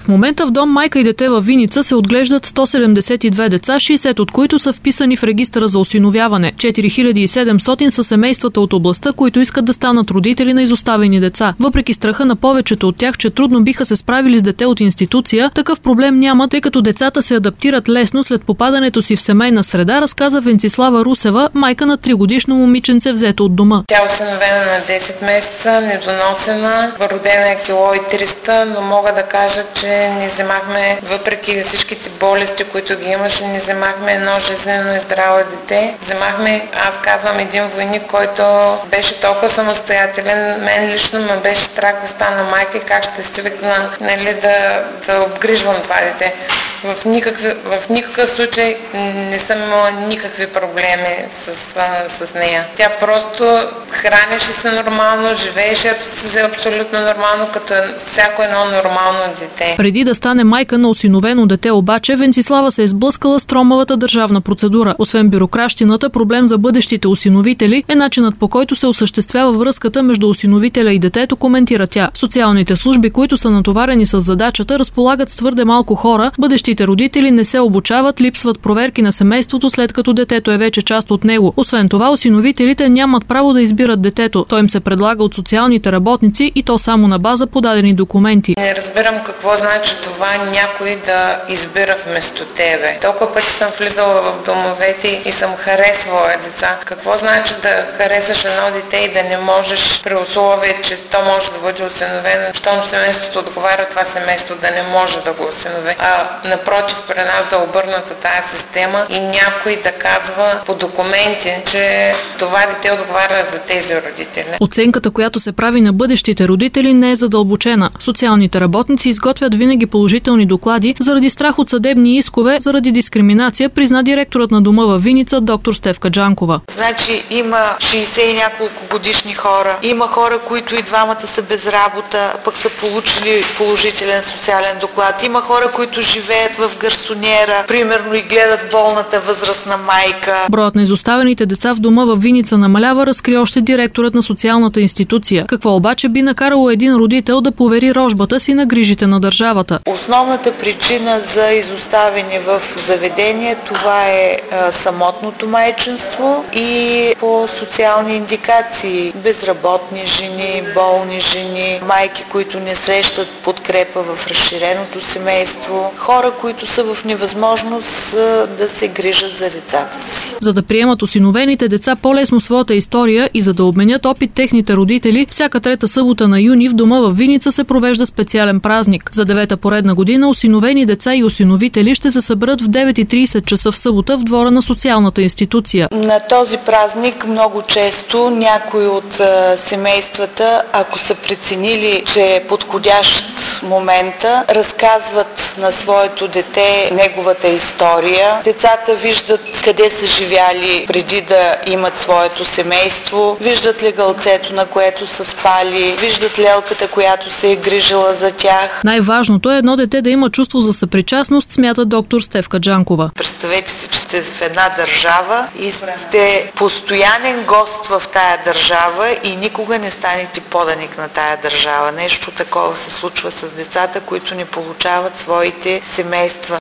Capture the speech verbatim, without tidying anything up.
В момента в дом майка и дете във Виница се отглеждат сто седемдесет и две деца, шейсет от които са вписани в регистъра за осиновяване. четири хиляди и седемстотин са семействата от областта, които искат да станат родители на изоставени деца. Въпреки страха на повечето от тях, че трудно биха се справили с дете от институция, такъв проблем няма, тъй като децата се адаптират лесно след попадането си в семейна среда, разказа Венцислава Русева, майка на тригодишно момиченце, взето от дома. Тя е осиновена на десет месеца, недоносена, родена е кило и триста, но мога да кажа, че ни вземахме, въпреки всичките болести, които ги имаше, ни вземахме едно жизнено и здраво дете. Вземахме, аз казвам, един войник, който беше толкова самостоятелен. Мен лично ме беше страх да стана майка и как ще свикна, нали, да, да обгрижвам това дете. В никакъв, в никакъв случай не съм имала никакви проблеми с, с нея. Тя просто хранеше се нормално, живееше се абсолютно нормално, като всяко едно нормално дете. Преди да стане майка на осиновено дете обаче, Венцислава се е сблъскала с тромавата държавна процедура. Освен бюрокращината, проблем за бъдещите осиновители е начинът, по който се осъществява връзката между осиновителя и детето, коментира тя. Социалните служби, които са натоварени с задачата, разполагат с твърде малко хора, бъдещите родители не се обучават, липсват проверки на семейството, след като детето е вече част от него. Освен това, осиновителите нямат право да избират детето. Той им се предлага от социалните работници и то само на база подадени документи. Не разбирам какво значи това някой да избира вместо тебе. Толкова пъти съм влизала в домовете и съм харесвала деца. Какво значи да харесаш едно дете и да не можеш при условие, че то може да бъде осиновено, щом семейството отговаря, това семейство да не може да го осинови. А напротив, при нас да обърната тая система и някой да казва по документи, че това дете отговаря за тези родители. Оценката, която се прави на бъдещите родители, не е задълбочена. Социалните работници изготвят винаги положителни доклади заради страх от съдебни искове, заради дискриминация, призна директорът на дома във Виница, доктор Стефка Джанкова. Значи има шейсет и няколко годишни хора, има хора, които и двамата са без работа, пък са получили положителен социален доклад, има хора, които живеят в гарсониера, примерно и гледат болната възрастна майка. Броят на изоставените деца в дома във Виница намалява, разкри още директорът на социалната институция. Какво обаче би накарало един родител да повери рожбата си на грижите на държавата? Основната причина за изоставяне в заведение, това е а, самотното майчинство и по социални индикации. Безработни жени, болни жени, майки, които не срещат подкрепа в разширеното семейство, хора, които са в невъзможност а, да се грижат за децата си. За да приемат осиновените деца по-лесно своята история и за да обменят опит техните родители, всяка трета събота на юни в дома във Виница се провежда специален празник. За девета поредна година осиновени деца и осиновители ще се съберат в девет и трийсет часа в събота в двора на социалната институция. На този празник много често някои от а, семействата, ако са преценили, че е подходящ момента, разказват на своето дете неговата история. Децата виждат къде са живяли преди да имат своето семейство, виждат легалцето, на което са спали, виждат лелката, която се е грижила за тях. Най-важното е едно дете да има чувство за съпричастност, смята доктор Стефка Джанкова. Представете си, че сте в една държава и сте постоянен гост в тая държава и никога не станете поданик на тая държава. Нещо такова се случва с децата, които не получават своите семейства.